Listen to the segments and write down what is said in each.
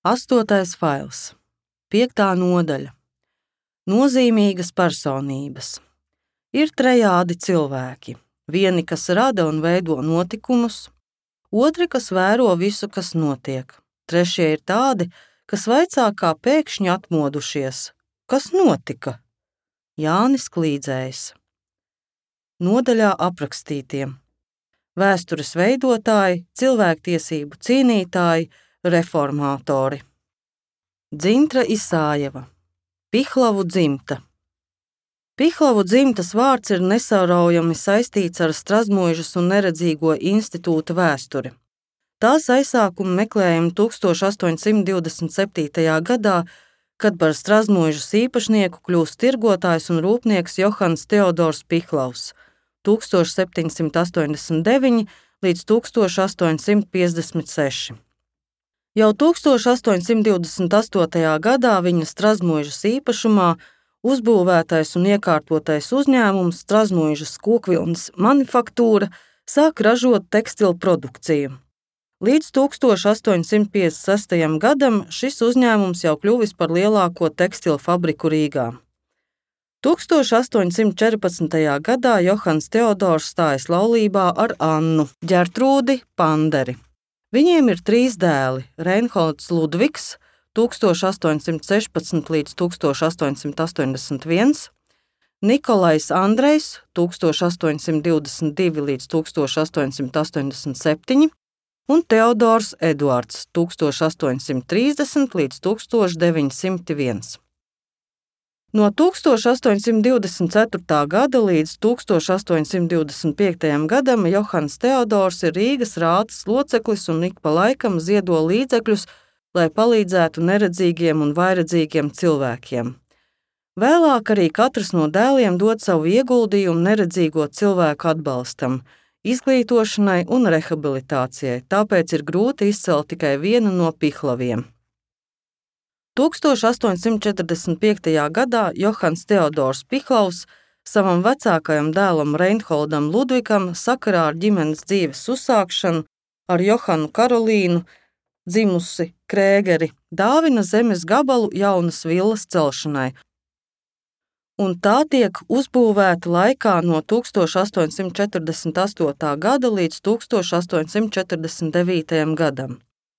8. fails. 5. nodaļa. Nozīmīgas personības. Ir trejādi cilvēki. Vieni, kas rada un veido notikumus, otri, kas vēro visu, kas notiek. Trešie ir tādi, kas vaicā kā pēkšņi atmodušies. Kas notika? Jānis Klīdzējs. Nodaļā aprakstītie. Vēstures veidotāji, cilvēktiesību cīnītāji, reformātori. Dzintra Isājeva. Pihlavu dzimta. Pihlavu dzimtas vārds ir nesauraujami saistīts ar Strazmuižas un Neredzīgo institūta vēsturi. Tās aizsākumu meklējam 1827. gadā, kad par Strazmuižas īpašnieku kļūst tirgotājs un rūpnieks Johans Teodors Pihlavs 1789 līdz 1856. Jau 1828. gadā viņa Strazmuižas īpašumā uzbūvētais un iekārtotais uzņēmums Strazmuižas kokvilnas manufaktūra sāk ražot tekstilu produkciju. Līdz 1856. gadam šis uzņēmums jau kļuvis par lielāko tekstilu fabriku Rīgā. 1814. gadā Johans Teodors stājas laulībā ar Annu Ģertrūdi Panderi. Viņiem ir 3 dēli – Reinholds Ludvigs 1816 līdz 1881, Nikolais Andrejs 1822 līdz 1887 un Teodors Eduards 1830 līdz 1901. No 1824. gada līdz 1825. gadam Johans Teodors ir Rīgas rātas loceklis un ik pa laikam ziedo līdzekļus, lai palīdzētu neredzīgiem un vairedzīgiem cilvēkiem. Vēlāk arī katrs no dēliem dod savu ieguldījumu neredzīgo cilvēku atbalstam, izglītošanai un rehabilitācijai, tāpēc ir grūti izcelt tikai vienu no Pihlaviem. 1845. gadā Johans Teodors Pihlavs savam vecākajam dēlam Reinholdam Ludvigam sakarā ar ģimenes dzīves uzsākšanu ar Johanu Karolīnu, dzimusi Krēgeri, dāvina zemes gabalu jaunas villas celšanai, un tā tiek uzbūvēta laikā no 1848. gada līdz 1849. gadam.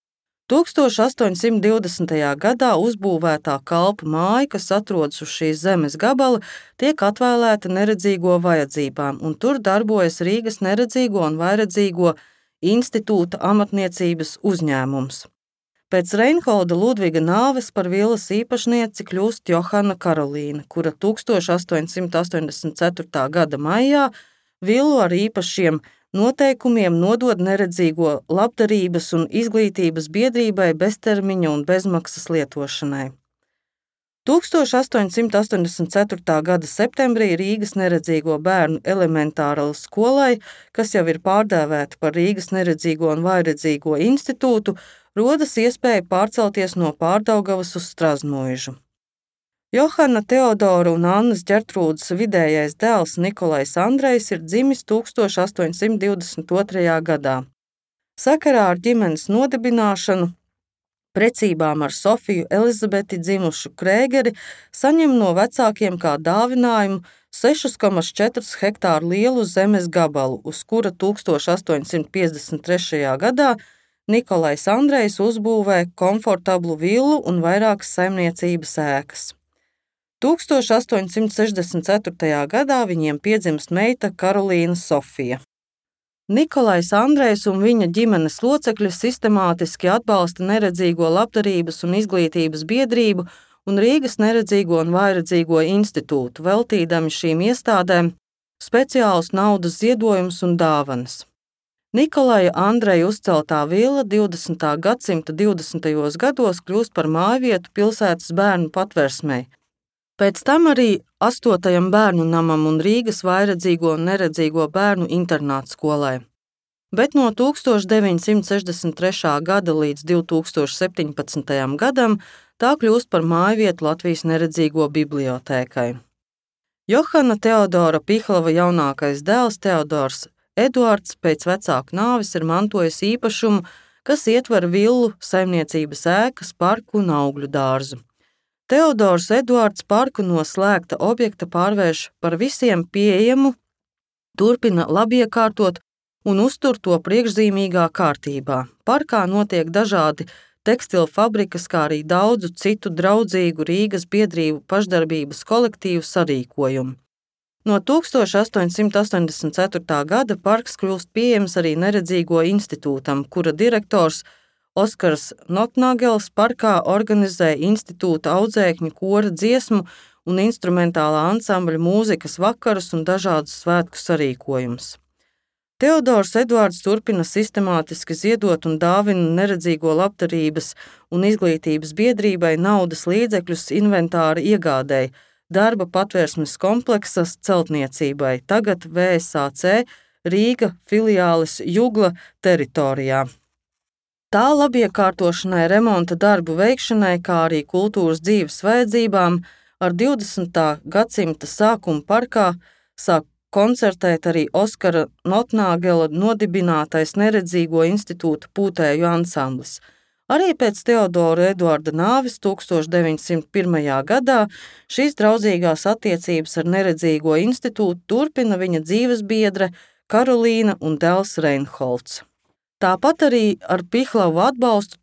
1820. gadā uzbūvētā kalpu māja, kas atrodas uz šīs zemes gabala, tiek atvēlēta neredzīgo vajadzībām, un tur darbojas Rīgas Neredzīgo un Vairedzīgo institūta amatniecības uzņēmums. Pēc Reinholda Ludviga nāves par villas īpašnieci kļūst Johana Karolīna, kura 1884. gada maijā villu ar īpašiem noteikumiem nodod Neredzīgo labdarības un izglītības biedrībai beztermiņa un bezmaksas lietošanai. 1884. gada septembrī Rīgas Neredzīgo bērnu elementāras skolai, kas jau ir pārdēvēta par Rīgas Neredzīgo un Vairedzīgo institūtu, rodas iespēja pārcelties no Pārdaugavas uz Strazmuižu. Johana Teodora un Annas Ģertrūdes vidējais dēls Nikolais Andrejs ir dzimis 1822. gadā. Sakarā ar ģimenes nodibināšanu, precībām ar Sofiju Elizabeti dzimušu Krēgeri, saņem no vecākiem kā dāvinājumu 6,4 hektāru lielu zemes gabalu, uz kura 1853. gadā Nikolais Andrejs uzbūvē komfortablu villu un vairākas saimniecības ēkas. 1864. gadā viņiem piedzimst meita Karolīna Sofija. Nikolais Andrejs un viņa ģimenes locekļi sistemātiski atbalsta Neredzīgo labdarības un izglītības biedrību un Rīgas Neredzīgo un Vairedzīgo institūtu, veltīdami šīm iestādēm speciālus naudas ziedojumus un dāvanas. Nikolaja Andreja uzceltā villa 20. gadsimta 20. gados kļūst par mājvietu pilsētas bērnu patversmei. Pēc tam arī 8. bērnu namam un Rīgas Vairedzīgo un Neredzīgo bērnu internātu skolai. Bet no 1963. gada līdz 2017. gadam tā kļūst par mājvietu Latvijas Neredzīgo bibliotēkai. Johana Teodora Pihlava jaunākais dēls Teodors Eduards pēc vecāku nāves ir mantojis īpašumu, kas ietver villu, saimniecības ēkas, parku un augļu dārzu. Teodors Eduards parku no slēgta objekta pārvērš par visiem pieejamu, turpina labiekārtot un uztur to priekšzīmīgā kārtībā. Parkā notiek dažādi tekstilu fabrikas, kā arī daudzu citu draudzīgu Rīgas biedrību pašdarbības kolektīvu sarīkojumu. No 1884. gada parks kļūst pieejams arī Neredzīgo institūtam, kura direktors Oskars Notnagels parkā organizē institūta audzēkņu kora dziesmu un instrumentālā ansambļa mūzikas vakarus un dažādus svētku sarīkojumus. Teodors Eduards turpina sistemātiski ziedot un dāvina Neredzīgo labdarības un izglītības biedrībai naudas līdzekļus inventāra iegādēji, darba patvērsmes kompleksas celtniecībai, tagad VSAC Rīga filiāles Jugla teritorijā. Tā labiekārtošanai, remonta darbu veikšanai, kā arī kultūras dzīves vajadzībām ar 20. gadsimta sākumu parkā sāk koncertēt arī Oskara Notnagela nodibinātais Neredzīgo institūta pūtēju ansamblis. Arī pēc Teodora Eduarda nāves 1901. gadā šīs draudzīgās attiecības ar Neredzīgo institūtu turpina viņa dzīvesbiedre Karolīna un dēls Reinholds. Tāpat arī ar Pihlavu atbalstu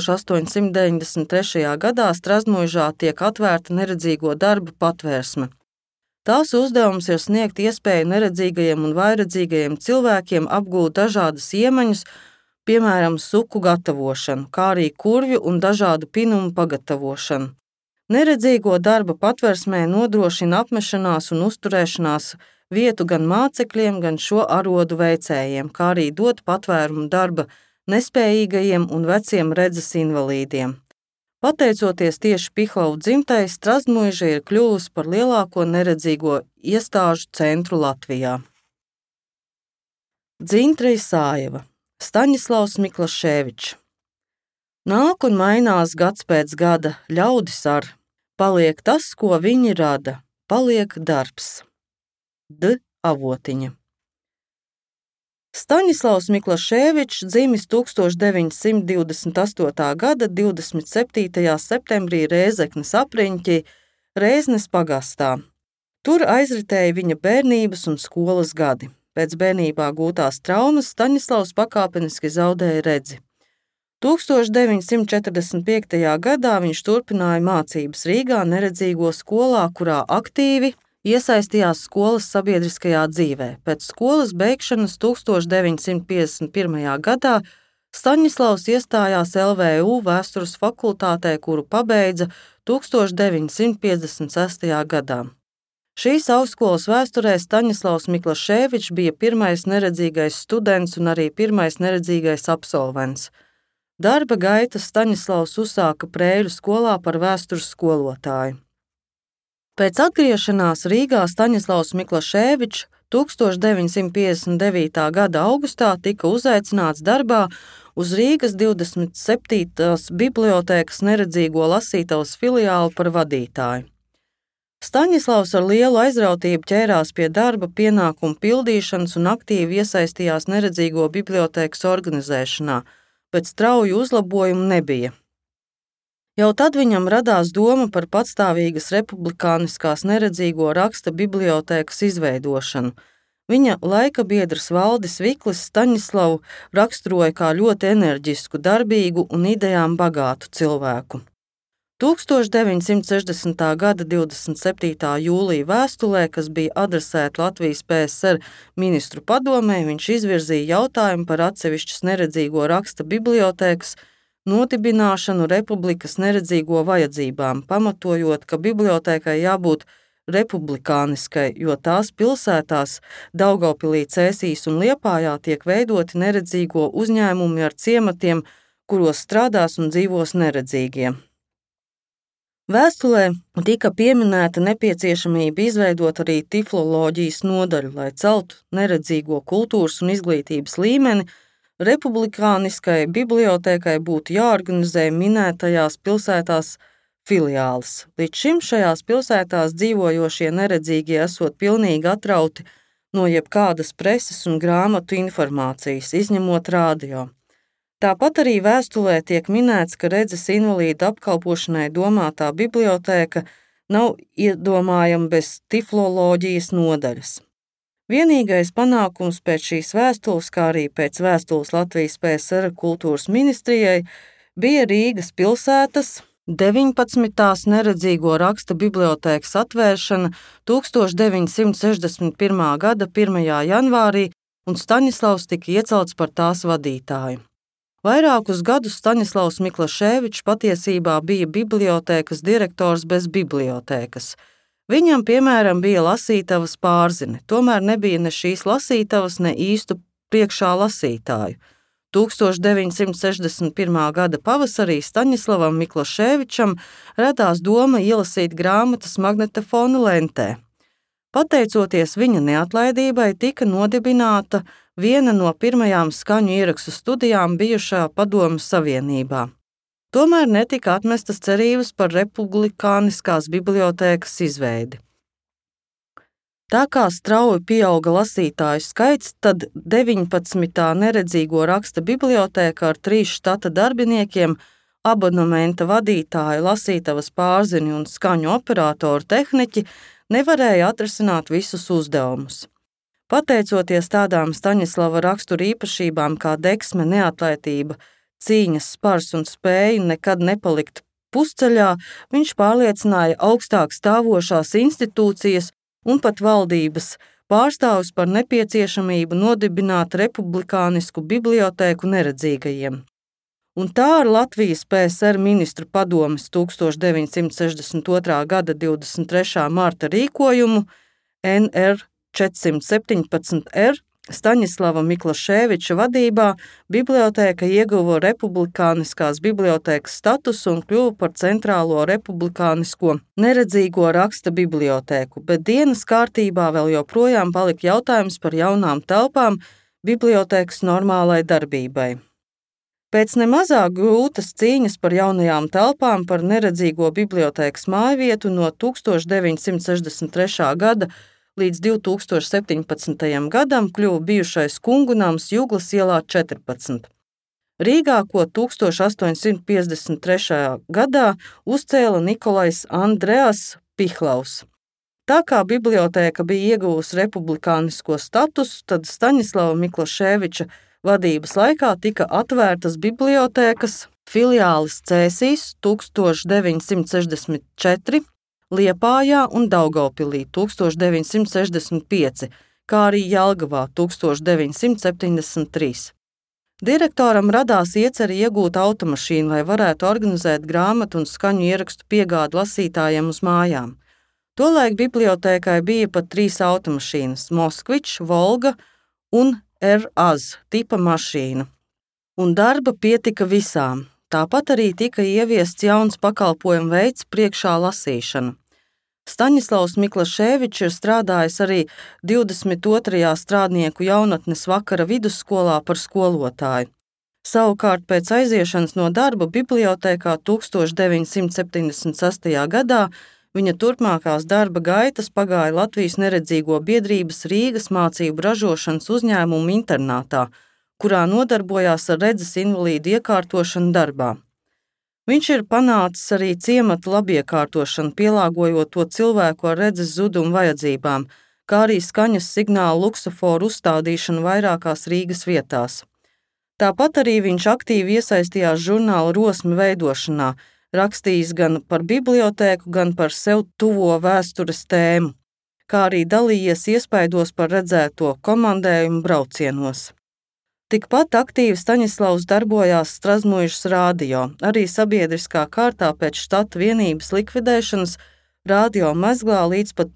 1893. gadā Strazdmuižā tiek atvērta Neredzīgo darba patvērsme. Tās uzdevums ir sniegt iespēju neredzīgajiem un vairedzīgajiem cilvēkiem apgūt dažādas iemaņas, piemēram, suku gatavošanu, kā arī kurvju un dažādu pinumu pagatavošanu. Neredzīgo darba patversmē nodrošina apmešanās un uzturēšanās vietu gan mācekļiem, gan šo arodu veicējiem, kā arī dod patvērumu darba nespējīgajiem un veciem redzes invalīdiem. Pateicoties tieši Pihlavu dzimtai, Strazdmuiža ir kļuvusi par lielāko neredzīgo iestāžu centru Latvijā. Dzintra Isājeva, Staņislavs Miklaševičs. Nāk un mainās gads pēc gada, ļaudis ar, paliek tas, ko viņi rada, paliek darbs. D. Avotiņa. Staņislavs Miklaševičs dzimis 1928. gada 27. septembrī Rēzeknes apriņķī Rēznes pagastā. Tur aizritēja viņa bērnības un skolas gadi. Pēc bērnībā gūtās traumas Staņislavs pakāpeniski zaudēja redzi. 1945. gadā viņš turpināja mācības Rīgā Neredzīgo skolā, kurā aktīvi iesaistījās skolas sabiedriskajā dzīvē. Pēc skolas beigšanas 1951. gadā Staņislavs iestājās LVU vēstures fakultātē, kuru pabeidza 1956. gadā. Šīs augstskolas vēsturē Staņislavs Miklaševičs bija pirmais neredzīgais students un arī pirmais neredzīgais absolvents. Darba gaitas Staņislavs uzsāka Prēļu skolā par vēstures skolotāju. Pēc atgriešanās Rīgā Staņislavs Miklaševičs 1959. gada augustā tika uzaicināts darbā uz Rīgas 27. bibliotēkas neredzīgo lasītavas filiāli par vadītāju. Staņislavs ar lielu aizrautību ķērās pie darba pienākumu pildīšanas un aktīvi iesaistījās neredzīgo bibliotēkas organizēšanā, bet strauju uzlabojumu nebija. Jau tad viņam radās doma par patstāvīgas republikāniskās neredzīgo raksta bibliotēkas izveidošanu. Viņa laika biedrs Valdis Viklis Staņislavu raksturoja kā ļoti enerģisku, darbīgu un idejām bagātu cilvēku. 1960. gada 27. jūlija vēstulē, kas bija adresēta Latvijas PSR ministru padomē, viņš izvirzīja jautājumu par atsevišķas neredzīgo raksta bibliotēkas nodibināšanu republikas neredzīgo vajadzībām, pamatojot, ka bibliotēkai jābūt republikāniskai, jo tās pilsētās Daugavpilī, Cēsīs un Liepājā tiek veidoti neredzīgo uzņēmumi ar ciematiem, kuros strādās un dzīvos neredzīgie. Vēstulē tika pieminēta nepieciešamība izveidot arī tifloloģijas nodaļu, lai celtu neredzīgo kultūras un izglītības līmeni. Republikāniskai bibliotēkai būtu jāorganizē minētajās pilsētās filiāles. Līdz šim šajās pilsētās dzīvojošie neredzīgie esot pilnīgi atrauti no jebkādas preses un grāmatu informācijas, izņemot radio. Tāpat arī vēstulē tiek minēts, ka redzes invalīdu apkalpošanai domātā bibliotēka nav iedomājama bez tifloloģijas nodaļas. Vienīgais panākums pēc šīs vēstules, kā arī pēc vēstules Latvijas PSR kultūras ministrijai, bija Rīgas pilsētas 19. neredzīgo raksta bibliotēkas atvēršana 1961. gada 1. janvārī, un Staņislavs tika iecelts par tās vadītāju. Vairākus gadus Staņislavs Miklaševičs patiesībā bija bibliotēkas direktors bez bibliotēkas. Viņam, piemēram, bija lasītavas pārzine, tomēr nebija ne šīs lasītavas, ne īstu priekšā lasītāju. 1961. gada pavasarī Staņislavam Miklaševičam radās doma ielasīt grāmatas magnetofona lentē. Pateicoties viņa neatlaidībai, tika nodibināta viena no pirmajām skaņu ierakstu studijām bijušā Padomju Savienībā. Tomēr netika atmestas cerības par republikāniskās bibliotēkas izveidi. Tā kā strauji pieauga lasītāju skaits, tad 19. neredzīgo raksta bibliotēka ar 3 štata darbiniekiem, abonementa vadītāju, lasītavas pārzini un skaņu operatoru tehniķi nevarēja atrisināt visus uzdevumus. Pateicoties tādām Staņislava rakstura īpašībām kā deksme, neatlaidība, cīņas spars un spēja nekad nepalikt pusceļā, viņš pārliecināja augstāk stāvošās institūcijas un pat valdības pārstāvjus par nepieciešamību nodibināt republikānisku bibliotēku neredzīgajiem. Un tā ar Latvijas PSR ministru padomes 1962. gada 23. marta rīkojumu NR 417R Staņislava Miklaševiča vadībā bibliotēka ieguva republikāniskās bibliotēkas statusu un kļuva par centrālo republikānisko neredzīgo raksta bibliotēku, bet dienas kārtībā vēl joprojām palika jautājums par jaunām telpām bibliotēkas normālai darbībai. Pēc nemazāk grūtas cīņas par jaunajām telpām par neredzīgo bibliotēkas mājvietu no 1963. gada līdz 2017. gadam kļuva bijušais Kungu nams Juglas ielā 14. Rīgā, ko 1853. gadā uzcēla Nikolais Andreas Pihlavs. Tā kā bibliotēka bija ieguvusi republikānisko statusu, tad Staņislava Miklaševiča vadības laikā tika atvērtas bibliotēkas filiāles Cēsīs 1964, Liepājā un Daugavpilī 1965, kā arī Jelgavā 1973. Direktoram radās iecerē iegūt automašīnu, lai varētu organizēt grāmatu un skaņu ierakstu piegādi lasītājiem uz mājām. Tolaik bibliotēkai bija pat 3 automašīnas – Moskvič, Volga un RAZ tipa mašīna. Un darba pietika visām. Tāpat arī tika ieviests jauns pakalpojumu veids priekšā lasīšana. Staņislavs Miklaševičs ir strādājis arī 22. strādnieku jaunatnes vakara vidusskolā par skolotāju. Savukārt pēc aiziešanas no darba bibliotēkā 1976. gadā viņa turpmākās darba gaitas pagāja Latvijas neredzīgo biedrības Rīgas mācību ražošanas uzņēmuma internātā, kurā nodarbojās ar redzes invalīdu iekārtošanu darbā. Viņš ir panācis arī ciematu labiekārtošanu, pielāgojot to cilvēku ar redzes zudumu vajadzībām, kā arī skaņas signālu luksuforu uzstādīšanu vairākās Rīgas vietās. Tāpat arī viņš aktīvi iesaistījās žurnāla Rosme veidošanā, rakstījis gan par bibliotēku, gan par sev tuvo vēstures tēmu, kā arī dalījies iespaidos par redzēto komandējumu braucienos. Tikpat aktīvi Staņislavs darbojās Strazmuižas radio, arī sabiedriskā kārtā pēc štata vienības likvidēšanas radio mezglā līdz pat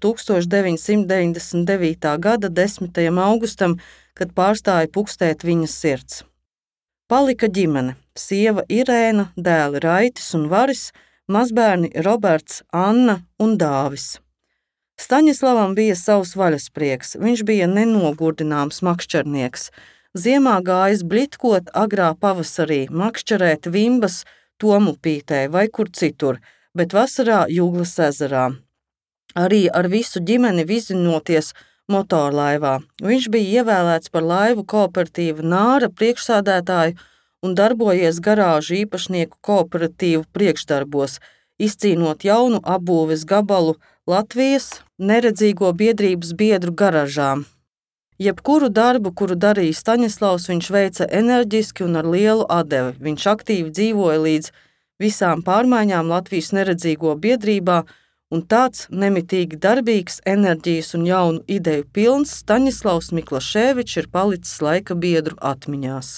1999. gada 10. augustam, kad pārstāja pukstēt viņas sirds. Palika ģimene – sieva Irēna, dēli Raitis un Varis, mazbērni Roberts, Anna un Dāvis. Staņislavam bija savs vaļasprieks, viņš bija nenogurdināms makšķernieks. Ziemā gājis blitkot agrā pavasarī, makšķerēt Vimbas, Tomupītē vai kur citur, bet vasarā Juglas ezerā. Arī ar visu ģimeni vizinoties motorlaivā. Viņš bija ievēlēts par laivu kooperatīva Nāra priekšsādētāju un darbojies garāžu īpašnieku kooperatīvu priekšdarbos, izcīnot jaunu apbūves gabalu Latvijas neredzīgo biedrības biedru garažām. Jebkuru darbu, kuru darīja Staņislavs, viņš veica enerģiski un ar lielu atdevi. Viņš aktīvi dzīvoja līdz visām pārmaiņām Latvijas neredzīgo biedrībā, un tāds nemitīgi darbīgs, enerģijas un jaunu ideju pilns Staņislavs Miklaševičs ir palicis laika biedru atmiņās.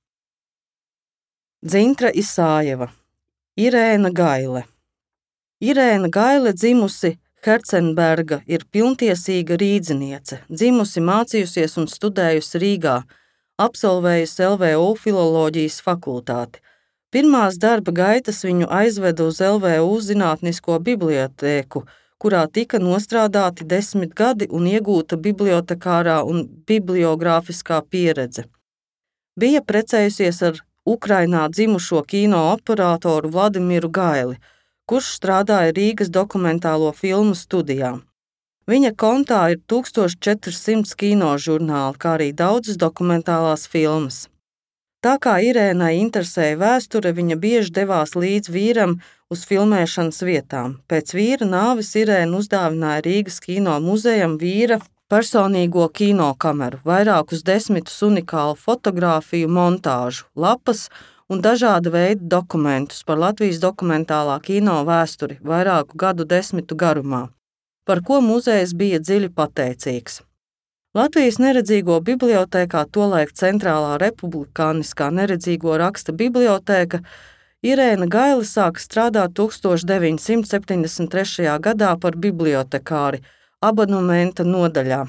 Dzintra Isājeva, Irēna Gaile. Irēna Gaile dzimusi Hercenberga ir pilntiesīga rīdziniece, dzimusi, mācījusies un studējusi Rīgā, absolvējusi LVU filoloģijas fakultāti. Pirmās darba gaitas viņu aizveda uz LVU zinātnisko bibliotēku, kurā tika nostrādāti 10 gadi un iegūta bibliotekārā un bibliogrāfiskā pieredze. Bija precējusies ar Ukrainā dzimušo kino operatoru Vladimiru Gaili, kurš strādāja Rīgas dokumentālo filmu studijā. Viņa kontā ir 1400 kinožurnāli, kā arī daudzas dokumentālās filmas. Tā kā Irēnai interesēja vēsture, viņa bieži devās līdz vīram uz filmēšanas vietām. Pēc vīra nāves Irēna uzdāvināja Rīgas kino muzejam vīra personīgo kinokameru, vairākus 10 unikālu fotogrāfiju montāžu, lapas un dažāda veida dokumentus par Latvijas dokumentālā kino vēsturi vairāku gadu desmitu garumā, par ko muzejs bija dziļi pateicīgs. Latvijas neredzīgo bibliotēkā, tolaik Centrālā republikāniskā neredzīgo raksta bibliotēka, Irēna Gaile sāka strādāt 1973. gadā par bibliotekāri abonementa nodaļā.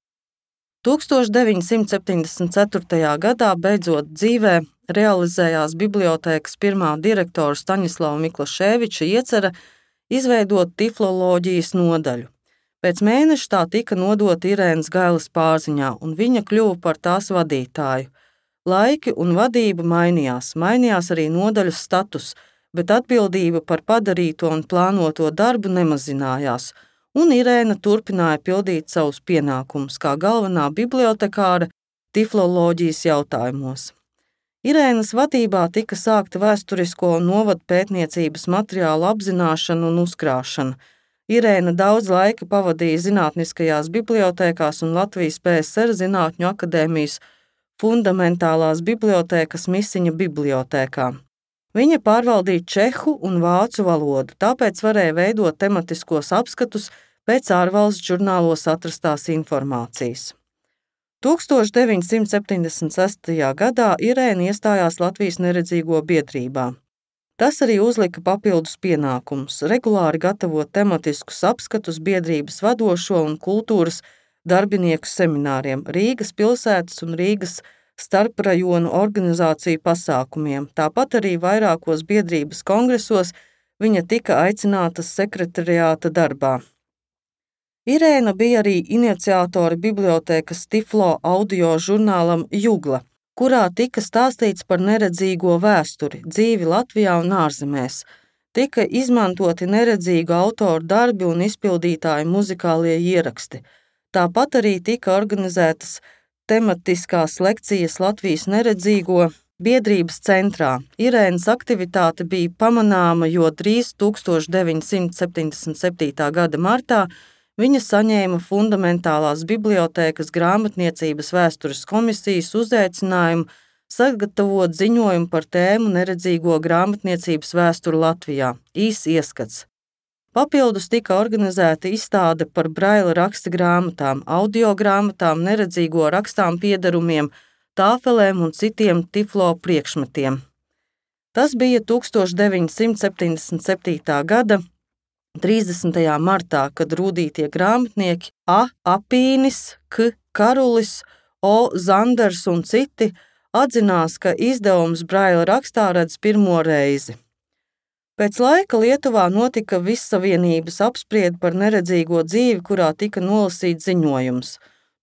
1974. gadā beidzot dzīvē realizējās bibliotēkas pirmā direktora Staņislava Miklaševiča iecerē izveidot tifloloģijas nodaļu. Pēc mēneša tā tika nodota Irēnas Gailes pārziņā, un viņa kļuva par tās vadītāju. Laiki un vadība mainījās arī nodaļas status, bet atbildība par padarīto un plānoto darbu nemazinājās, un Irēna turpināja pildīt savus pienākumus kā galvenā bibliotekāra tifloloģijas jautājumos. Irēnas vadībā tika sākta vēsturisko un novadu pētniecības materiālu apzināšana un uzkrāšana. Irēna daudz laika pavadīja zinātniskajās bibliotēkās un Latvijas PSR Zinātņu akadēmijas fundamentālās bibliotēkas Misiņa bibliotēkā. Viņa pārvaldīja čehu un vācu valodu, tāpēc varēja veidot tematiskos apskatus pēc ārvalstu žurnālos atrastās informācijas. 1976. gadā Irēna iestājās Latvijas neredzīgo biedrībā. Tas arī uzlika papildus pienākumus regulāri gatavot tematiskus apskatus biedrības vadošo un kultūras darbinieku semināriem, Rīgas pilsētas un Rīgas starprajonu organizāciju pasākumiem, tāpat arī vairākos biedrības kongresos viņa tika aicināta sekretariāta darbā. Irēna bija arī iniciatore bibliotēkas tiflo audio žurnālam Jugla, kurā tika stāstīts par neredzīgo vēsturi, dzīvi Latvijā un ārzemēs. Tika izmantoti neredzīgu autoru darbi un izpildītāju muzikālie ieraksti. Tāpat arī tika organizētas tematiskās lekcijas Latvijas neredzīgo biedrības centrā. Irēnas aktivitāte bija pamanāma, jo drīz 1977. gada martā viņa saņēma fundamentālās bibliotēkas grāmatniecības vēstures komisijas uzaicinājumu sagatavot ziņojumu par tēmu neredzīgo grāmatniecības vēsturi Latvijā, īss ieskats. Papildus tika organizēta izstāde par braila raksta grāmatām, audio grāmatām, neredzīgo rakstām piedarumiem, tāfelēm un citiem tiflo priekšmetiem. Tas bija 1977. gada 30. martā, kad rūdītie grāmatnieki A. Apīnis, K. Karulis, O. Zanders un citi atzinās, ka izdevums braila rakstā redz pirmo reizi. Pēc laika Lietuvā notika vissavienības apspriede par neredzīgo dzīvi, kurā tika nolasīts ziņojums.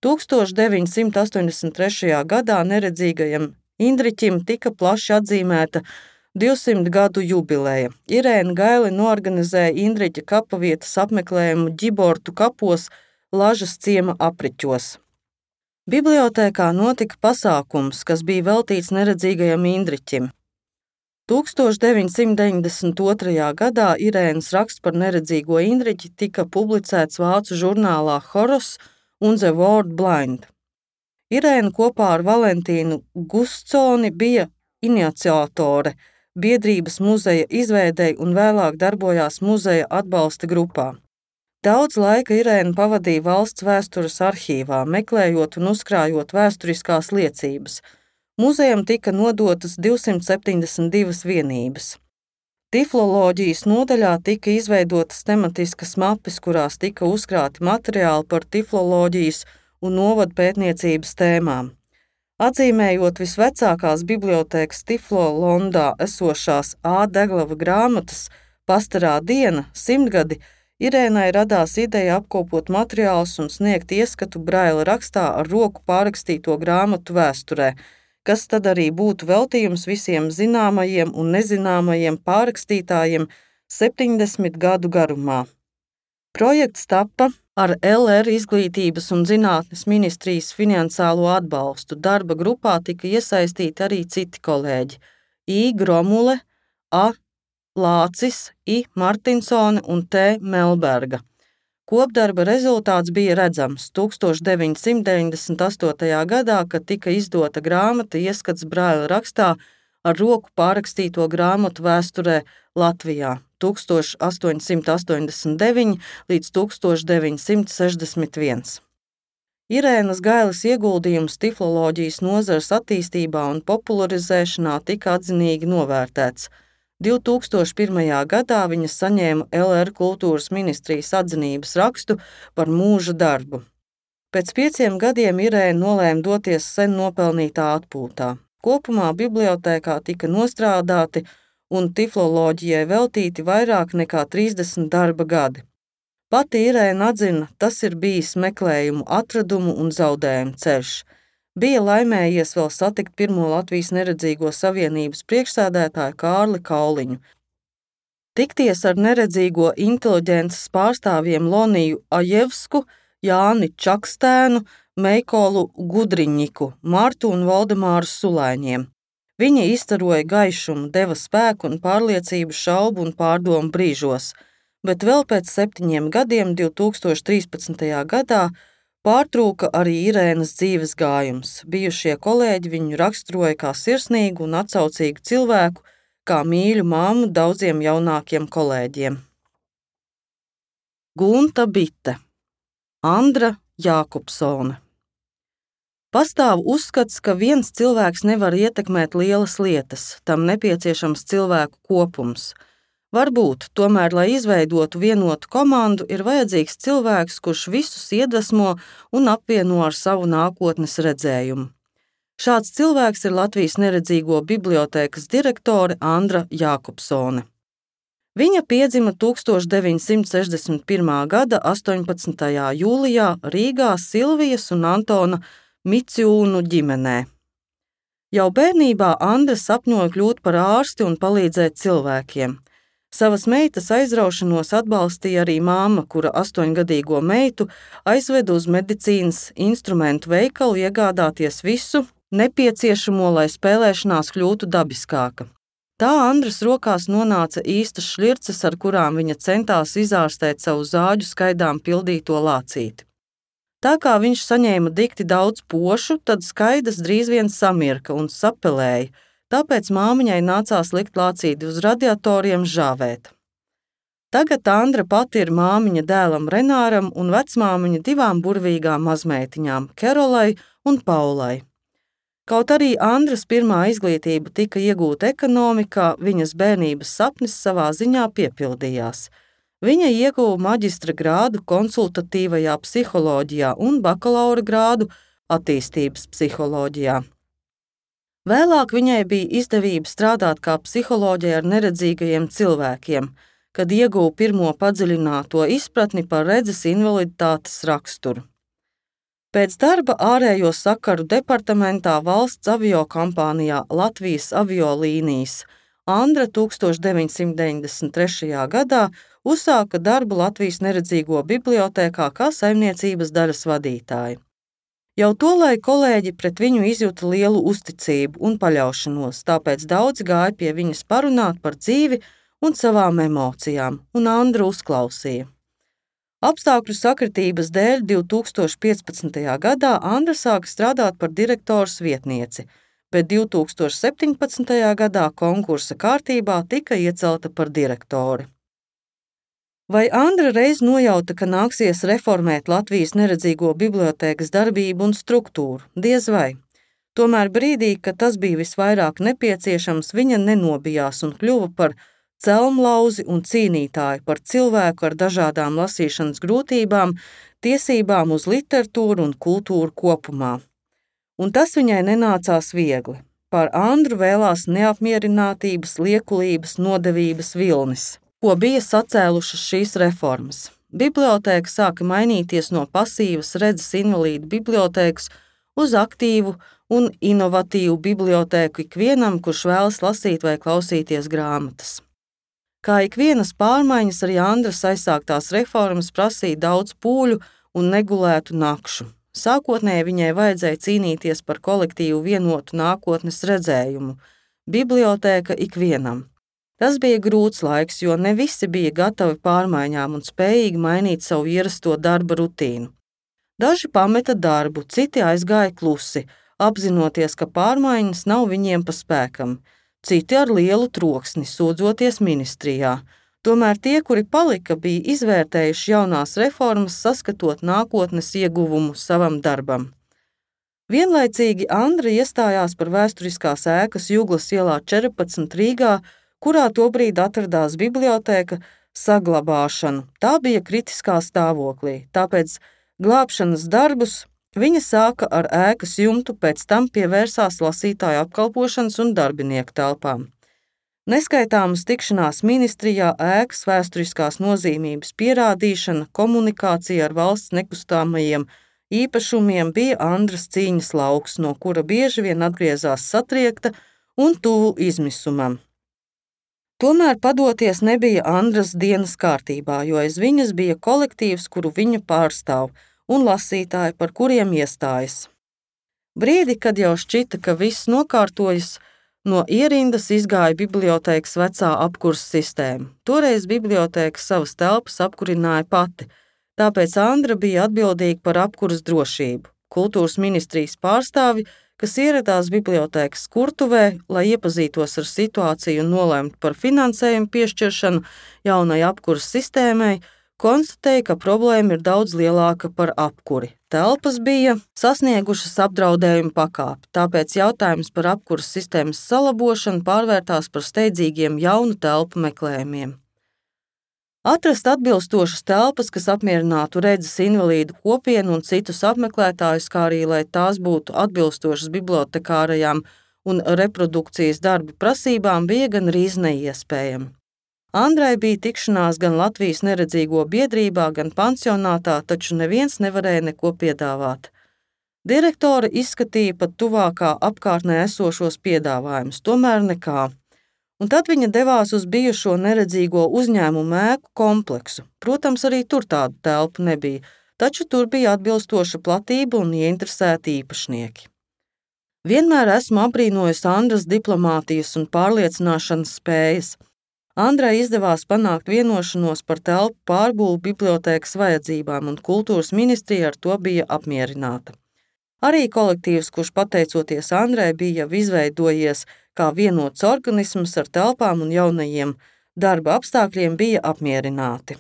1983. gadā neredzīgajam Indriķim tika plaši atzīmēta 200 gadu jubileja. Irēna Gaile noorganizēja Indriķa kapavietas apmeklējumu Ģibortu kapos Lažas ciema apriķos. Bibliotēkā notika pasākums, kas bija veltīts neredzīgajam Indriķim. 1992. gadā Irēnas raksts par neredzīgo Indriķi tika publicēts vācu žurnālā Horos un The World Blind. Irēna kopā ar Valentīnu Gusconi bija iniciatore biedrības muzeja izveidei un vēlāk darbojās muzeja atbalsta grupā. Daudz laika Irēna pavadīja valsts vēstures arhīvā, meklējot un uzkrājot vēsturiskās liecības. Muzejam tika nodotas 272 vienības. Tifloloģijas nodaļā tika izveidotas tematiskas mapes, kurās tika uzkrāti materiāli par tifloloģijas un novadu pētniecības tēmām. Atzīmējot visvecākās bibliotēkas Tiflo Londā esošās A. Deglava grāmatas Pastarā diena 100-gadi, Irēnai radās ideja apkopot materiālus un sniegt ieskatu Braila rakstā ar roku pārrakstīto grāmatu vēsturē, kas tad arī būtu veltījums visiem zināmajiem un nezināmajiem pārrakstītājiem 70 gadu garumā. Projekts tappa ar LR Izglītības un zinātnes ministrijas finansiālo atbalstu. Darba grupā tika iesaistīti arī citi kolēģi – I. Gromule, A. Lācis, I. Martinsone un T. Melberga. Kopdarba rezultāts bija redzams 1998. gadā, kad tika izdota grāmata Ieskats Braila rakstā ar roku pārrakstīto grāmatu vēsturē Latvijā 1889 līdz 1961. Irēnas Gailes ieguldījums tifloloģijas nozares attīstībā un popularizēšanā tika atzinīgi novērtēts. 2001. gadā viņa saņēma LR kultūras ministrijas atzinības rakstu par mūža darbu. Pēc 5 gadiem Irēna nolēma doties sen nopelnītā atpūtā. Kopumā bibliotēkā tika nostrādāti un tifloloģijai veltīti vairāk nekā 30 darba gadi. Pati Irēna atzina, tas ir bijis meklējumu, atradumu un zaudējumu ceļš. Bija laimējies vēl satikt pirmo Latvijas neredzīgo savienības priekšsēdētāju Kārli Kauliņu. Tikties ar neredzīgo inteliģences pārstāvjiem Loniju Ajevsku, Jāni Čakstēnu, Meikolu Gudriņiku, Martu un Valdemāru Sulaiņiem. Viņi izstaroja gaišumu, deva spēku un pārliecību šaubu un pārdomu brīžos, bet vēl pēc 7 gadiem, 2013. gadā, pārtrūka arī Irēnas dzīves gājums. Bijušie kolēģi viņu raksturoja kā sirsnīgu un atsaucīgu cilvēku, kā mīļu mammu daudziem jaunākiem kolēģiem. Gunta Bite, Andra Jākubsone. Pastāv uzskats, ka viens cilvēks nevar ietekmēt lielas lietas, tam nepieciešams cilvēku kopums. Varbūt, tomēr, lai izveidotu vienotu komandu, ir vajadzīgs cilvēks, kurš visus iedvesmo un apvieno ar savu nākotnes redzējumu. Šāds cilvēks ir Latvijas neredzīgo bibliotēkas direktore Andra Jākubsone. Viņa piedzima 1961. gada 18. jūlijā Rīgā Silvijas un Antona Miciūnu ģimenē. Jau bērnībā Andra sapņoja kļūt par ārsti un palīdzēt cilvēkiem. Savas meitas aizraušanos atbalstīja arī māma, kura 8-gadīgo meitu aizveda uz medicīnas instrumentu veikalu iegādāties visu nepieciešamo, lai spēlēšanās kļūtu dabiskāka. Tā Andras rokās nonāca īstas šļirces, ar kurām viņa centās izārstēt savu zāģu skaidām pildīto lācīti. Tā kā viņš saņēma dikti daudz pošu, tad skaidas drīz vien samirka un sapelēja, tāpēc māmiņai nācās likt lācīti uz radiatoriem žāvēt. Tagad Andra pati ir māmiņa dēlam Renāram un vecmāmiņa 2 burvīgām mazmeitiņām Kerolai un Paulai. Kaut arī Andras pirmā izglītība tika iegūta ekonomikā, viņas bērnības sapnis savā ziņā piepildījās. Viņa ieguva maģistra grādu konsultatīvajā psiholoģijā un bakalaura grādu attīstības psiholoģijā. Vēlāk viņai bija izdevība strādāt kā psiholoģē ar neredzīgajiem cilvēkiem, kad ieguva pirmo padziļināto izpratni par redzes invaliditātes raksturu. Pēc darba ārējo sakaru departamentā valsts aviokompānijā Latvijas aviolīnijas Andra 1993. gadā uzsāka darbu Latvijas neredzīgo bibliotēkā kā saimniecības daļas vadītāja. Jau tolaik kolēģi pret viņu izjuta lielu uzticību un paļaušanos, tāpēc daudzi gāja pie viņas parunāt par dzīvi un savām emocijām, un Andra uzklausīja. Apstākļu sakritības dēļ 2015. gadā Andra sāka strādāt par direktoras vietnieci, bet 2017. gadā konkursa kārtībā tika iecelta par direktori. Vai Andra reiz nojauta, ka nāksies reformēt Latvijas neredzīgo bibliotēkas darbību un struktūru? Diez vai. Tomēr brīdī, kad tas bija visvairāk nepieciešams, viņa nenobijās un kļuva par celmlauzi un cīnītāju, par cilvēku ar dažādām lasīšanas grūtībām, tiesībām uz literatūru un kultūru kopumā. Un tas viņai nenācās viegli. Par Andru vēlās neapmierinātības, liekulības, nodevības vilnis, ko bija sacēlušas šīs reformas. Bibliotēka sāka mainīties no pasīvas redzes invalīdu bibliotēkas uz aktīvu un inovatīvu bibliotēku ikvienam, kurš vēlas lasīt vai klausīties grāmatas. Kā ikvienas pārmaiņas, arī Andras aizsāktās reformas prasīja daudz pūļu un negulētu nakšu. Sākotnēji viņai vajadzēja cīnīties par kolektīvu vienotu nākotnes redzējumu – bibliotēka ikvienam. Tas bija grūts laiks, jo ne visi bija gatavi pārmaiņām un spējīgi mainīt savu ierasto darba rutīnu. Daži pameta darbu, citi aizgāja klusi, apzinoties, ka pārmaiņas nav viņiem pa spēkam. Citi ar lielu troksni, sūdzoties ministrijā. Tomēr tie, kuri palika, bija izvērtējuši jaunās reformas, saskatot nākotnes ieguvumu savam darbam. Vienlaicīgi Andra iestājās par vēsturiskās ēkas Juglas ielā 14 Rīgā, kurā tobrīd atradās bibliotēka, saglabāšanu. Tā bija kritiskā stāvoklī, tāpēc glābšanas darbus viņa sāka ar ēkas jumtu, pēc tam pievērsās lasītāju apkalpošanas un darbinieku telpām. Neskaitāmas tikšanās ministrijā, ēkas vēsturiskās nozīmības pierādīšana, komunikācija ar valsts nekustamajiem īpašumiem bija Andras cīņas lauks, no kura bieži vien atgriezās satriekta un tuvu izmisumam. Tomēr padoties nebija Andras dienas kārtībā, jo aiz viņas bija kolektīvs, kuru viņa pārstāv, un lasītāji, par kuriem iestājas. Brīdi, kad jau šķita, ka viss nokārtojas, no ierindas izgāja bibliotēkas vecā apkurses sistēma. Toreiz bibliotēka savas telpas apkurināja pati, tāpēc Andra bija atbildīga par apkuras drošību. Kultūras ministrijas pārstāvi, kas ieradās bibliotēkas kurtuvē, lai iepazītos ar situāciju un nolemtu par finansējumu piešķiršanu jaunai apkuras sistēmai, konstatēja, ka problēma ir daudz lielāka par apkuri. Telpas bija sasniegušas apdraudējumu pakāpi, tāpēc jautājums par apkuras sistēmas salabošanu pārvērtās par steidzīgiem jaunu telpu meklējumiem. Atrast atbilstošas telpas, kas apmierinātu redzes invalīdu kopienu un citus apmeklētājus, kā arī, lai tās būtu atbilstošas bibliotekārajām un reprodukcijas darbu prasībām, bija gandrīz neiespējami. Andrai bija tikšanās gan Latvijas neredzīgo biedrībā, gan pansionātā, taču neviens nevarēja neko piedāvāt. Direktore izskatīja pat tuvākā apkārtnē esošos piedāvājumus, tomēr nekā. Un tad viņa devās uz bijušo neredzīgo uzņēmumu ēku kompleksu. Protams, arī tur tādu telpu nebija, taču tur bija atbilstoša platība un ieinteresēti īpašnieki. Vienmēr esmu apbrīnojusi Andras diplomātijas un pārliecināšanas spējas. Andrai izdevās panākt vienošanos par telpu pārbūvi bibliotēkas vajadzībām, un kultūras ministrija ar to bija apmierināta. Arī kolektīvs, kurš pateicoties Andrai bija jau izveidojies kā vienots organisms ar telpām un jaunajiem darba apstākļiem, bija apmierināti.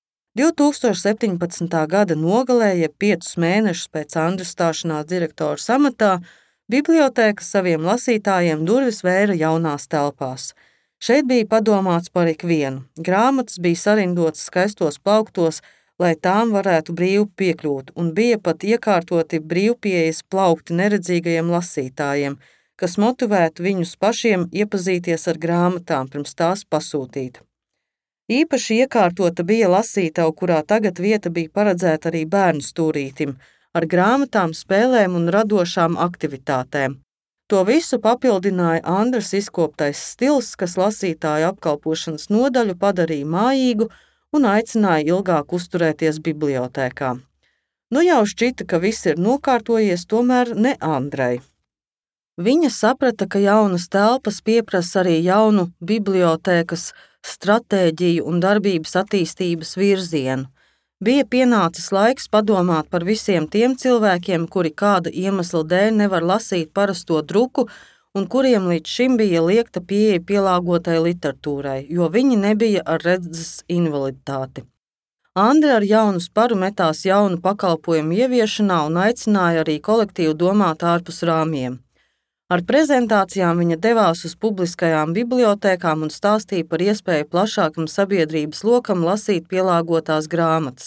2017. gada nogalē, jeb 5 mēnešus pēc Andras stāšanās direktoras amatā, bibliotēka saviem lasītājiem durvis vēra jaunās telpās. Šeit bija padomāts par ikvienu. Grāmatas bija sarindotas skaistos plauktos, lai tām varētu brīvi piekļūt, un bija pat iekārtoti brīvpieejas plaukti neredzīgajiem lasītājiem, kas motivētu viņus pašiem iepazīties ar grāmatām, pirms tās pasūtīt. Īpaši iekārtota bija lasītava, kurā tagad vieta bija paredzēta arī bērnu stūrītim, ar grāmatām, spēlēm un radošām aktivitātēm. To visu papildināja Andras izkoptais stils, kas lasītāju apkalpošanas nodaļu padarīja mājīgu un aicināja ilgāk uzturēties bibliotēkā. Nu jau šķita, ka viss ir nokārtojies, tomēr ne Andrei. Viņa saprata, ka jaunas telpas pieprasa arī jaunu bibliotēkas stratēģiju un darbības attīstības virzienu. Bija pienācis laiks padomāt par visiem tiem cilvēkiem, kuri kāda iemesla dēļ nevar lasīt parasto druku un kuriem līdz šim bija liegta pieeja pielāgotai literatūrai, jo viņi nebija ar redzes invaliditāti. Andra ar jaunu sparu metās jaunu pakalpojumu ieviešanā un aicināja arī kolektīvu domāt ārpus rāmjiem. Ar prezentācijām viņa devās uz publiskajām bibliotēkām un stāstīja par iespēju plašākam sabiedrības lokam lasīt pielāgotās grāmatas.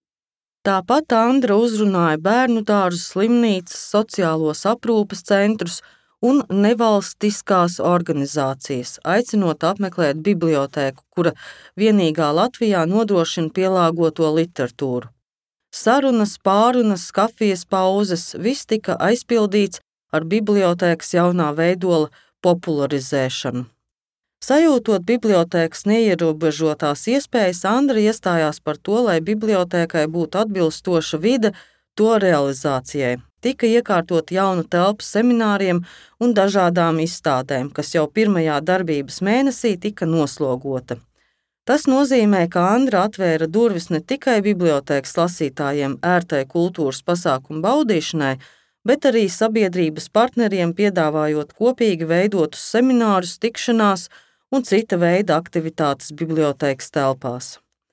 Tāpat Andra uzrunāja bērnu dārzus, slimnīcas, sociālos aprūpes centrus un nevalstiskās organizācijas, aicinot apmeklēt bibliotēku, kura vienīgā Latvijā nodrošina pielāgoto literatūru. Sarunas, pārunas, kafijas pauzes, viss tika aizpildīts ar bibliotēkas jaunā veidola popularizēšanu. Sajūtot bibliotēkas neierobežotās iespējas, Andra iestājās par to, lai bibliotēkai būtu atbilstoša vide to realizācijai. Tika iekārtot jauna telpa semināriem un dažādām izstādēm, kas jau pirmajā darbības mēnesī tika noslogota. Tas nozīmē, ka Andra atvēra durvis ne tikai bibliotēkas lasītājiem ērtai kultūras pasākumu baudīšanai, bet arī sabiedrības partneriem piedāvājot kopīgi veidotus seminārus, tikšanās un cita veida aktivitātes bibliotēkas telpās.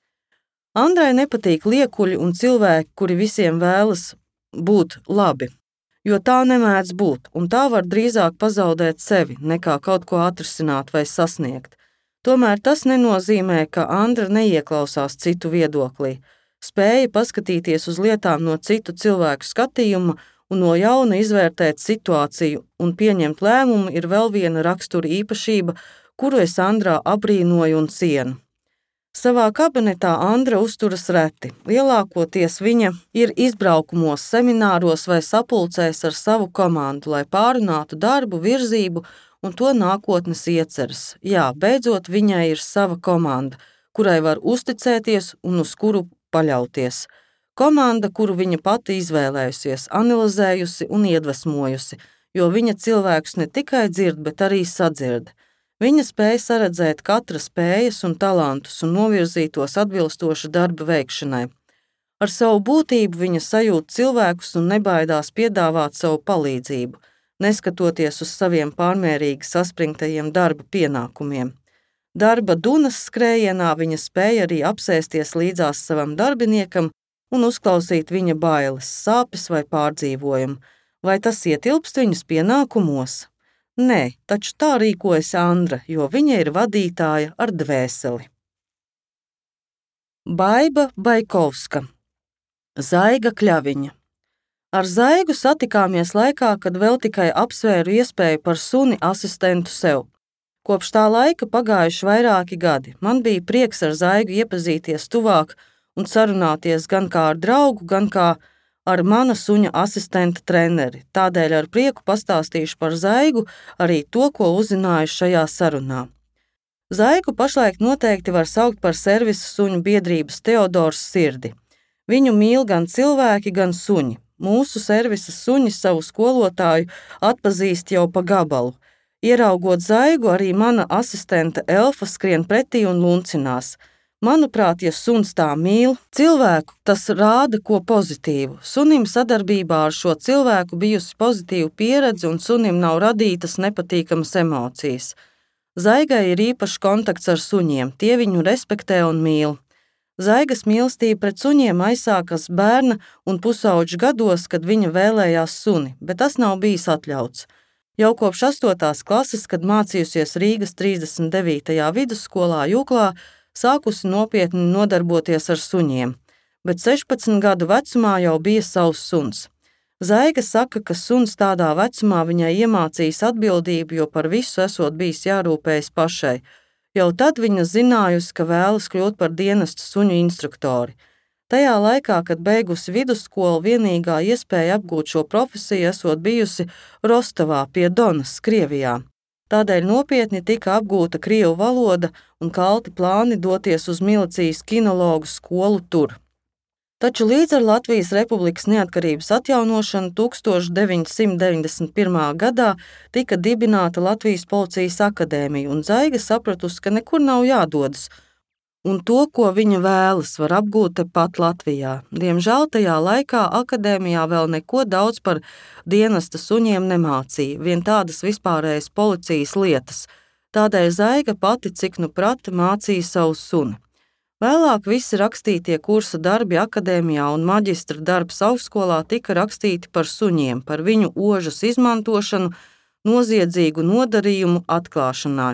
Andrai nepatīk liekuļi un cilvēki, kuri visiem vēlas būt labi, jo tā nemēdz būt, un tā var drīzāk pazaudēt sevi, nekā kaut ko atrisināt vai sasniegt. Tomēr tas nenozīmē, ka Andra neieklausās citu viedoklī, spēja paskatīties uz lietām no citu cilvēku skatījuma un no jauna izvērtēt situāciju un pieņemt lēmumu ir vēl viena rakstura īpašība, kuru es Andrā abrīnoju un cienu. Savā kabinetā Andra uzturas reti. Lielākoties viņa ir izbraukumos, semināros vai sapulcēs ar savu komandu, lai pārunātu darbu, virzību un to nākotnes ieceres. Jā, beidzot viņai ir sava komanda, kurai var uzticēties un uz kuru paļauties. Komanda, kuru viņa pati izvēlējusies, analizējusi un iedvesmojusi, jo viņa cilvēkus ne tikai dzird, bet arī sadzird. Viņa spēja saredzēt katra spējas un talantus un novirzītos atbilstoši darba veikšanai. Ar savu būtību viņa sajūt cilvēkus un nebaidās piedāvāt savu palīdzību, neskatoties uz saviem pārmērīgi saspringtajiem darba pienākumiem. Darba dunas skrējienā viņa spēja arī apsēsties līdzās savam darbiniekam un uzklausīt viņa bailes, sāpes vai pārdzīvojumu. Vai tas ietilpst viņas pienākumos? Nē, taču tā rīkojas Andra, jo viņa ir vadītāja ar dvēseli. Baiba Baikovska. Zaiga Kļaviņa. Ar Zaigu satikāmies laikā, kad vēl tikai apsvēru iespēju par suni asistentu sev. Kopš tā laika pagājuši vairāki gadi. Man bija prieks ar Zaigu iepazīties tuvāk un sarunāties gan kā ar draugu, gan kā ar mana suņa asistenta treneri. Tādēļ ar prieku pastāstīšu par Zaigu arī to, ko uzzināju šajā sarunā. Zaigu pašlaik noteikti var saukt par servisa suņu biedrības Teodors sirdi. Viņu mīl gan cilvēki, gan suņi. Mūsu servisa suņi savu skolotāju atpazīst jau pa gabalu. Ieraugot Zaigu, arī mana asistente Elfa skrien pretī un luncinās. Manuprāt, ja suns tā mīl cilvēku, tas rāda ko pozitīvu. Sunim sadarbībā ar šo cilvēku bijusi pozitīva pieredze un sunim nav radītas nepatīkamas emocijas. Zaigai ir īpašs kontakts ar suņiem, tie viņu respektē un mīl. Zaigas mīlestība pret suņiem aizsākas bērna un pusauģa gados, kad viņa vēlējās suni, bet tas nav bijis atļauts. Jau kopš 8. klases, kad mācījusies Rīgas 39. vidusskolā Juklā, sākusi nopietni nodarboties ar suņiem, bet 16 gadu vecumā jau bija savs suns. Zaiga saka, ka suns tādā vecumā viņai iemācījis atbildību, jo par visu esot bijis jārūpējas pašai. Jau tad viņa zinājusi, ka vēlas kļūt par dienesta suņu instruktori. Tajā laikā, kad beigusi vidusskolu, vienīgā iespēja apgūt šo profesiju esot bijusi Rostovā pie Donas, Krievijā. Tādēļ nopietni tika apgūta krievu valoda un kalti plāni doties uz milicijas kinologu skolu tur. Taču līdz ar Latvijas Republikas neatkarības atjaunošanu 1991. gadā tika dibināta Latvijas Policijas akadēmija, un Zaiga sapratusi, ka nekur nav jādodas, un to, ko viņa vēlas, var apgūt tepat Latvijā. Diemžēl tajā laikā akadēmijā vēl neko daudz par dienesta suņiem nemācīja, vien tādas vispārējas policijas lietas. Tādēļ Zaiga pati, cik nu prata, mācīja savu suni. Vēlāk visi rakstītie kursa darbi akadēmijā un maģistra darbs augstskolā tika rakstīti par suņiem, par viņu ožas izmantošanu, noziedzīgu nodarījumu atklāšanā.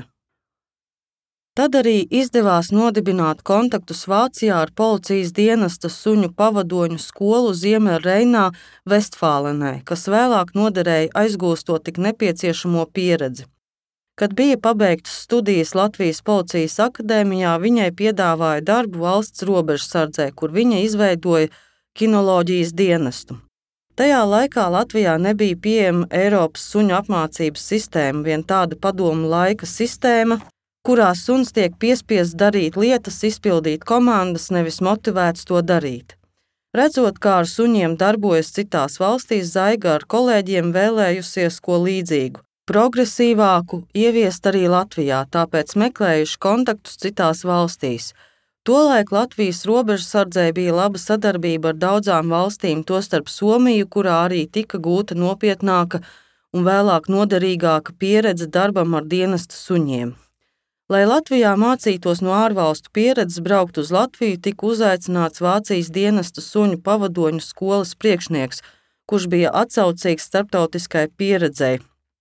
Tad arī izdevās nodibināt kontaktus Vācijā ar policijas dienesta suņu pavadoņu skolu Ziemeļreinā, Vestfālenē, kas vēlāk noderēja aizgūstot tik nepieciešamo pieredzi. Kad bija pabeigtas studijas Latvijas Policijas akadēmijā, viņai piedāvāja darbu valsts robežsardzē, kur viņa izveidoja kinoloģijas dienestu. Tajā laikā Latvijā nebija pieejama Eiropas suņu apmācības sistēma, vien tāda padomu laika sistēma, kurā suns tiek piespiests darīt lietas, izpildīt komandas, nevis motivēts to darīt. Redzot, kā ar suņiem darbojas citās valstīs, Zaiga ar kolēģiem vēlējusies ko līdzīgu. Progresīvāku ieviest arī Latvijā, tāpēc meklējuši kontaktus citās valstīs. Tolaik Latvijas robežsardzē bija laba sadarbība ar daudzām valstīm, tostarp Somiju, kurā arī tika gūta nopietnāka un vēlāk noderīgāka pieredze darbam ar dienesta suņiem. Lai Latvijā mācītos no ārvalstu pieredzes braukt uz Latviju, tika uzaicināts Vācijas dienesta suņu pavadoņu skolas priekšnieks, kurš bija atsaucīgs starptautiskai pieredzei.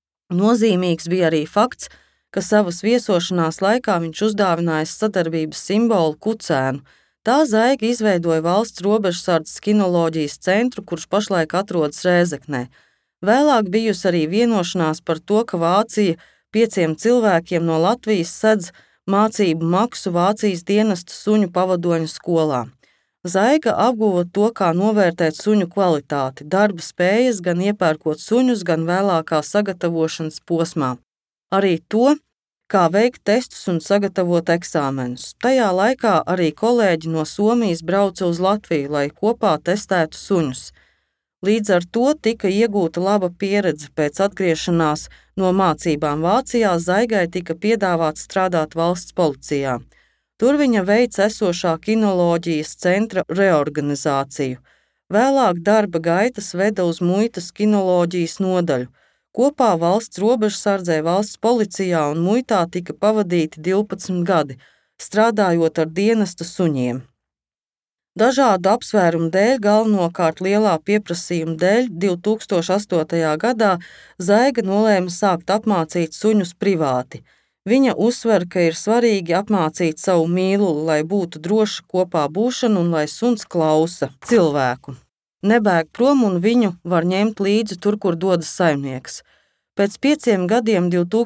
Nozīmīgs bija arī fakts, ka savas viesošanās laikā viņš uzdāvinājis sadarbības simbolu kucēnu. Tā Zaiga izveidoja valsts robežsardzes kinoloģijas centru, kurš pašlaik atrodas Rēzeknē. Vēlāk bijusi arī vienošanās par to, ka Vācija 5 cilvēkiem no Latvijas sedz mācību maksu Vācijas dienesta suņu pavadoņu skolā. Zaiga apguva to, kā novērtēt suņu kvalitāti, darba spējas, gan iepērkot suņus, gan vēlākā sagatavošanas posmā. Arī to, kā veikt testus un sagatavot eksāmenus. Tajā laikā arī kolēģi no Somijas brauca uz Latviju, lai kopā testētu suņus. Līdz ar to tika iegūta laba pieredze. Pēc atgriešanās no mācībām Vācijā Zaigai tika piedāvāts strādāt valsts policijā. Tur viņa veica esošā kinoloģijas centra reorganizāciju. Vēlāk darba gaitas veda uz muitas kinoloģijas nodaļu. Kopā valsts robežsardzē, valsts policijā un muitā tika pavadīti 12 gadi, strādājot ar dienesta suņiem. Dažādu apsvērumu dēļ, galvenokārt lielā pieprasījuma dēļ, 2008. gadā Zaiga nolēma sākt apmācīt suņus privāti. Viņa uzsver, ka ir svarīgi apmācīt savu mīluli, lai būtu droša kopā būšana un lai suns klausa cilvēku. Nebēg prom un viņu var ņemt līdzi tur, kur dodas saimnieks. Pēc 5 gadiem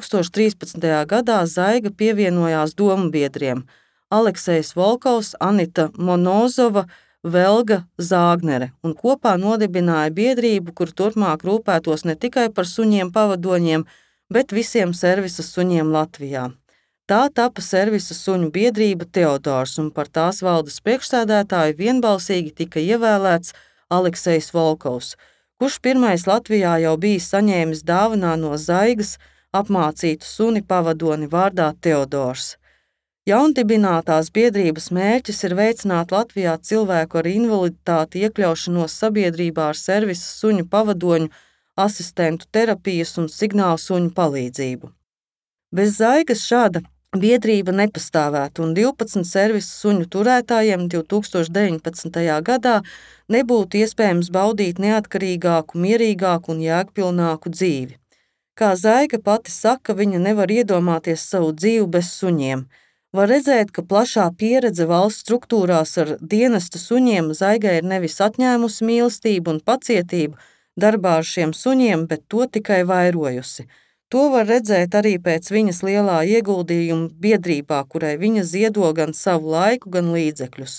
2013. gadā Zaiga pievienojās dombiedriem Aleksejs Volkovs, Anita Monozova, Velga Zāgnere un kopā nodibināja biedrību, kur turpmāk rūpētos ne tikai par suņiem pavadoņiem, bet visiem servisa suņiem Latvijā. Tā tapa servisa suņu biedrība Teodors, un par tās valdes priekšsēdētāju vienbalsīgi tika ievēlēts Aleksejs Volkovs, kurš pirmais Latvijā jau bija saņēmis dāvanā no Zaigas apmācītu suni pavadoni vārdā Teodors. Jaundibinātās biedrības mērķis ir veicināt Latvijā cilvēku ar invaliditāti iekļaušanos sabiedrībā ar servisa suņu pavadoņu, asistentu terapijas un signālu suņu palīdzību. Bez Zaigas šāda biedrība nepastāvētu, un 12 servisa suņu turētājiem 2019. gadā nebūtu iespējams baudīt neatkarīgāku, mierīgāku un jēgpilnāku dzīvi. Kā Zaiga pati saka, viņa nevar iedomāties savu dzīvi bez suņiem. Var redzēt, ka plašā pieredze valsts struktūrās ar dienesta suņiem Zaigai ir nevis atņēmusi mīlestību un pacietību darbā ar šiem suņiem, bet to tikai vairojusi. To var redzēt arī pēc viņas lielā ieguldījuma biedrībā, kurai viņa ziedo gan savu laiku, gan līdzekļus.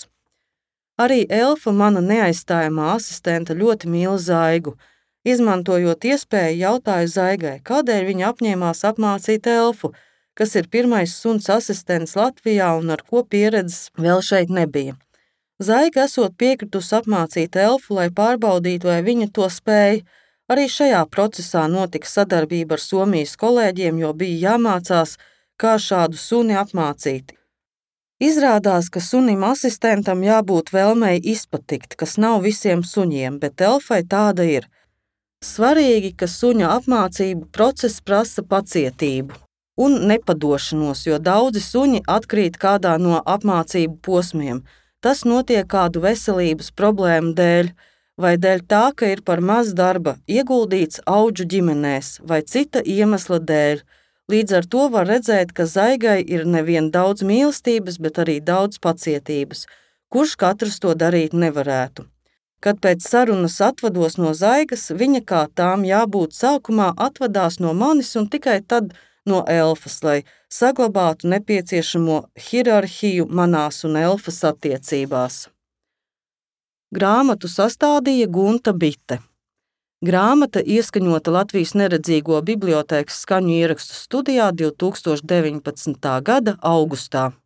Arī Elfa, mana neaizstājamā asistente, ļoti mīl Zaigu. Izmantojot iespēju, jautāju Zaigai, kādēļ viņa apņēmās apmācīt Elfu, kas ir pirmais suns asistents Latvijā un ar ko pieredzes vēl šeit nebija. Zaiga esot piekritusi apmācīt elfu, lai pārbaudītu, vai viņa to spēj. Arī šajā procesā notika sadarbība ar Somijas kolēģiem, jo bija jāmācās, kā šādu suni apmācīt. Izrādās, ka sunim asistentam jābūt vēlmei izpatikt, kas nav visiem suņiem, bet elfai tāda ir. Svarīgi, ka suņa apmācību process prasa pacietību un nepadošanos, jo daudzi suņi atkrīt kādā no apmācību posmiem. Tas notiek kādu veselības problēmu dēļ, vai dēļ tā, ka ir par maz darba ieguldīts audžu ģimenēs, vai cita iemesla dēļ. Līdz ar to var redzēt, ka Zaigai ir nevien daudz mīlestības, bet arī daudz pacietības, kurš katrs to darīt nevarētu. Kad pēc sarunas atvados no Zaigas, viņa kā tām jābūt sākumā atvadās no manis un tikai tad no elfas, lai saglabātu nepieciešamo hierarhiju manās un elfas attiecībās. Grāmatu sastādīja Gunta Bite. Grāmata ieskaņota Latvijas neredzīgo bibliotēkas skaņu ierakstu studijā 2019. gada augustā.